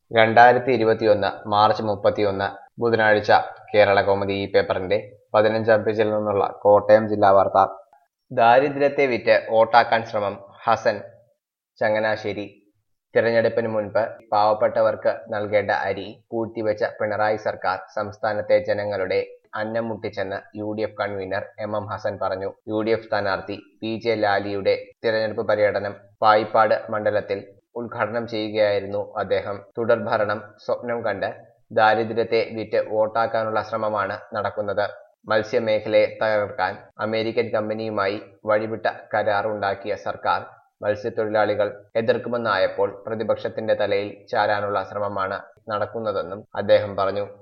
2021 March 31 ബുധനാഴ്ച കേരളകൗമുദി ഈ പേപ്പറിന്റെ 15-ാം പേജിൽ നിന്നുള്ള കോട്ടയം ജില്ലാ വാർത്ത. ദാരിദ്ര്യത്തെ വിറ്റ് വോട്ടാക്കാൻ ശ്രമം ഹസൻ ചങ്ങനാശ്ശേരി. തിരഞ്ഞെടുപ്പിന് മുൻപ് പാവപ്പെട്ടവർക്ക് നൽകേണ്ട അരി പൂഴ്ത്തിവെച്ച പിണറായി സർക്കാർ സംസ്ഥാനത്തെ ജനങ്ങളുടെ അന്നം മുട്ടിച്ചെന്ന് UDF കൺവീനർ MM ഹസൻ പറഞ്ഞു. UDF സ്ഥാനാർത്ഥി PJ ലാലിയുടെ തിരഞ്ഞെടുപ്പ് പര്യടനം പായിപ്പാട് മണ്ഡലത്തിൽ ഉദ്ഘാടനം ചെയ്യുകയായിരുന്നു അദ്ദേഹം. തുടർഭരണം സ്വപ്നം കണ്ട് ദാരിദ്ര്യത്തെ വിറ്റ് വോട്ടാക്കാനുള്ള ശ്രമമാണ് നടക്കുന്നത്. മത്സ്യമേഖലയെ തകർക്കാൻ അമേരിക്കൻ കമ്പനിയുമായി വഴിവിട്ട കരാറുണ്ടാക്കിയ സർക്കാർ മത്സ്യത്തൊഴിലാളികൾ എതിർക്കുമെന്നായപ്പോൾ പ്രതിപക്ഷത്തിന്റെ തലയിൽ ചാരാനുള്ള ശ്രമമാണ് നടക്കുന്നതെന്നും അദ്ദേഹം പറഞ്ഞു.